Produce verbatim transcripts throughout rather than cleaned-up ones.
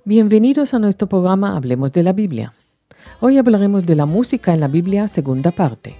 Bienvenidos a nuestro programa Hablemos de la Biblia. Hoy hablaremos de la música en la Biblia, segunda parte.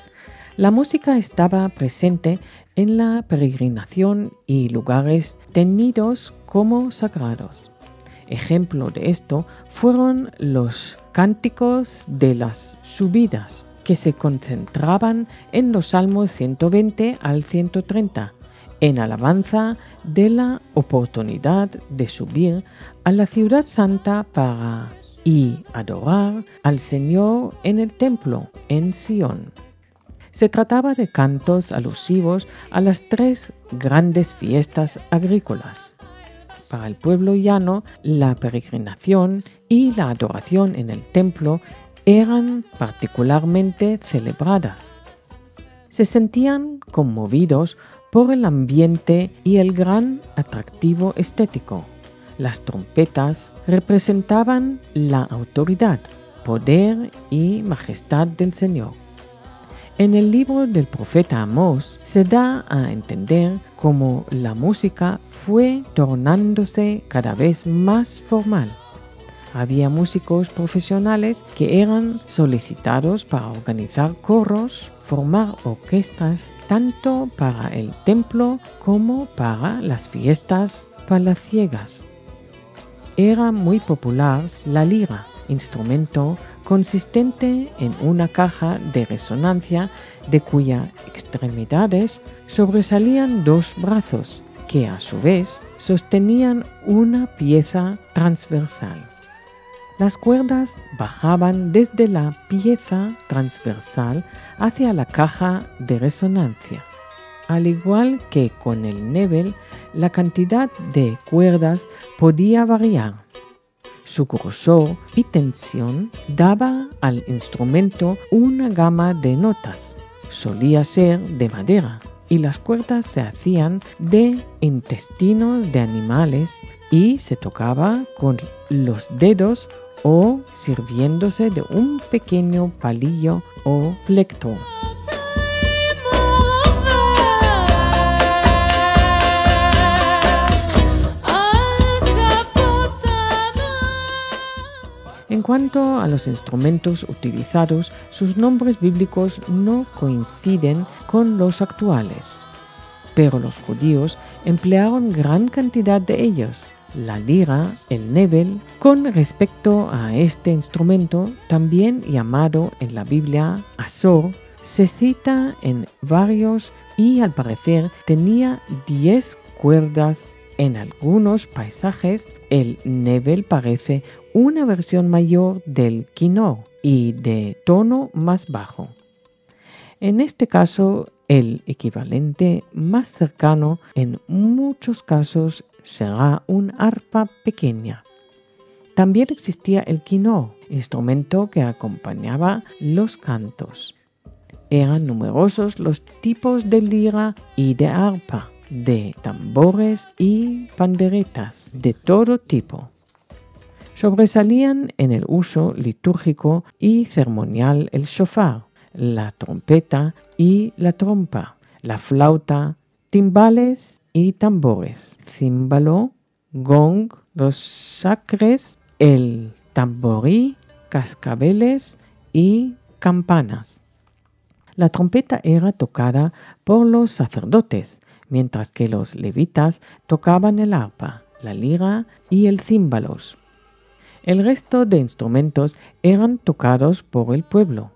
La música estaba presente en la peregrinación y lugares tenidos como sagrados. Ejemplo de esto fueron los cánticos de las subidas, que se concentraban en los salmos ciento veinte al ciento treinta, en alabanza de la oportunidad de subir a la ciudad santa para y adorar al Señor en el templo en Sion. Se trataba de cantos alusivos a las tres grandes fiestas agrícolas. Para el pueblo llano, la peregrinación y la adoración en el templo eran particularmente celebradas. Se sentían conmovidos por el ambiente y el gran atractivo estético. Las trompetas representaban la autoridad, poder y majestad del Señor. En el libro del profeta Amós se da a entender cómo la música fue tornándose cada vez más formal. Había músicos profesionales que eran solicitados para organizar coros, formar orquestas, tanto para el templo como para las fiestas palaciegas. Era muy popular la lira, instrumento consistente en una caja de resonancia de cuyas extremidades sobresalían dos brazos, que a su vez sostenían una pieza transversal. Las cuerdas bajaban desde la pieza transversal hacia la caja de resonancia. Al igual que con el nebel, la cantidad de cuerdas podía variar. Su grosor y tensión daba al instrumento una gama de notas. Solía ser de madera y las cuerdas se hacían de intestinos de animales y se tocaba con los dedos o sirviéndose de un pequeño palillo o plectro. En cuanto a los instrumentos utilizados, sus nombres bíblicos no coinciden con los actuales, pero los judíos emplearon gran cantidad de ellos. La lira, el nebel, con respecto a este instrumento, también llamado en la Biblia azor, se cita en varios y al parecer tenía diez cuerdas. En algunos pasajes, el nebel parece una versión mayor del quinor y de tono más bajo. En este caso, el equivalente más cercano en muchos casos será un arpa pequeña. También existía el quinor, instrumento que acompañaba los cantos. Eran numerosos los tipos de lira y de arpa, de tambores y panderetas de todo tipo. Sobresalían en el uso litúrgico y ceremonial el shofar, la trompeta y la trompa, la flauta, timbales y tambores, címbalo, gong, los sacres, el tamborí, cascabeles y campanas. La trompeta era tocada por los sacerdotes, mientras que los levitas tocaban el arpa, la lira y el címbalos. El resto de instrumentos eran tocados por el pueblo.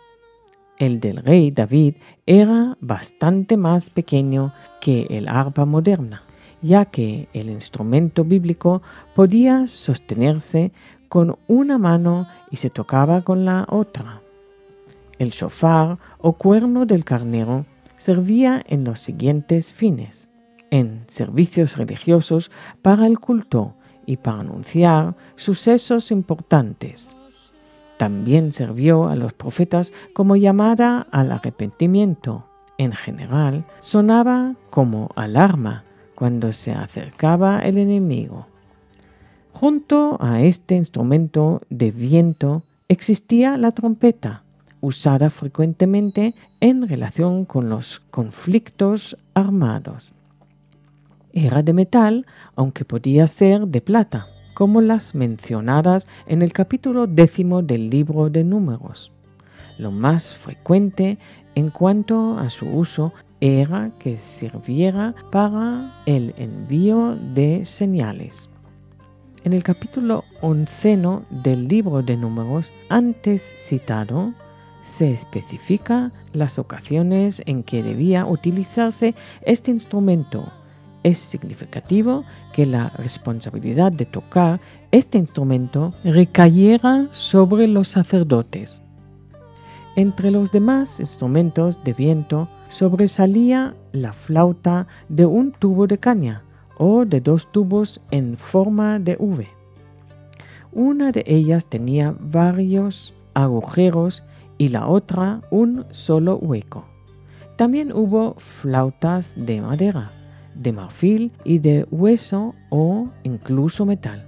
El del rey David era bastante más pequeño que el arpa moderna, ya que el instrumento bíblico podía sostenerse con una mano y se tocaba con la otra. El shofar o cuerno del carnero servía en los siguientes fines: en servicios religiosos para el culto y para anunciar sucesos importantes. También sirvió a los profetas como llamada al arrepentimiento. En general, sonaba como alarma cuando se acercaba el enemigo. Junto a este instrumento de viento existía la trompeta, usada frecuentemente en relación con los conflictos armados. Era de metal, aunque podía ser de plata, como las mencionadas en el capítulo décimo del libro de Números. Lo más frecuente en cuanto a su uso era que sirviera para el envío de señales. En el capítulo onceno del libro de Números, antes citado, se especifica las ocasiones en que debía utilizarse este instrumento. Es significativo que la responsabilidad de tocar este instrumento recayera sobre los sacerdotes. Entre los demás instrumentos de viento sobresalía la flauta de un tubo de caña o de dos tubos en forma de V. Una de ellas tenía varios agujeros y la otra un solo hueco. También hubo flautas de madera, de marfil y de hueso o incluso metal.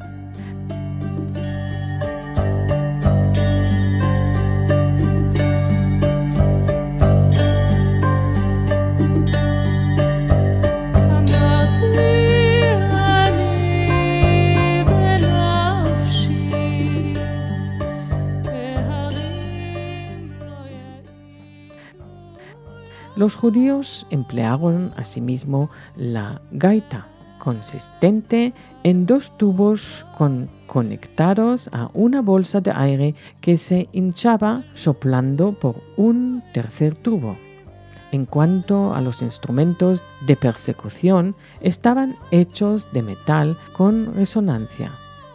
Los judíos emplearon asimismo la gaita, consistente en dos tubos con, conectados a una bolsa de aire que se hinchaba soplando por un tercer tubo. En cuanto a los instrumentos de persecución, estaban hechos de metal con resonancia.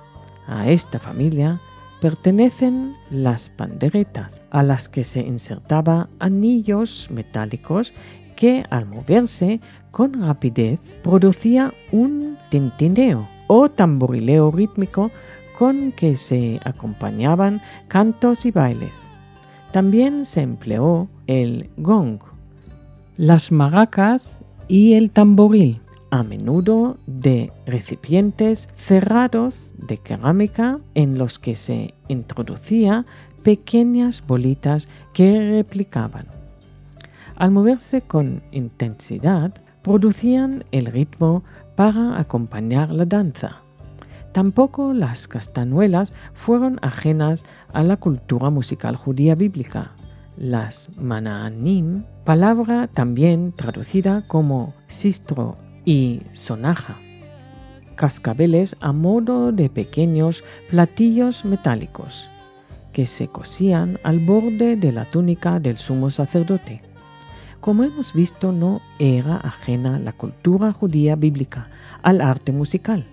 A esta familia pertenecen las panderetas, a las que se insertaba anillos metálicos que al moverse con rapidez producía un tintineo o tamborileo rítmico con que se acompañaban cantos y bailes. También se empleó el gong, las maracas y el tamboril, a menudo de recipientes cerrados de cerámica en los que se introducía pequeñas bolitas que replicaban. Al moverse con intensidad, producían el ritmo para acompañar la danza. Tampoco las castañuelas fueron ajenas a la cultura musical judía bíblica. Las manaanim, palabra también traducida como sistro y sonaja, cascabeles a modo de pequeños platillos metálicos que se cosían al borde de la túnica del sumo sacerdote. Como hemos visto, no era ajena la cultura judía bíblica al arte musical.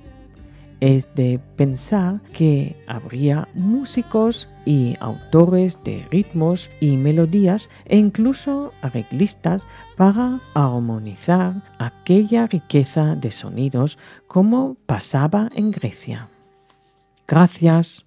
Es de pensar que habría músicos y autores de ritmos y melodías e incluso arreglistas para armonizar aquella riqueza de sonidos como pasaba en Grecia. Gracias.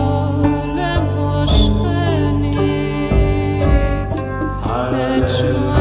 True.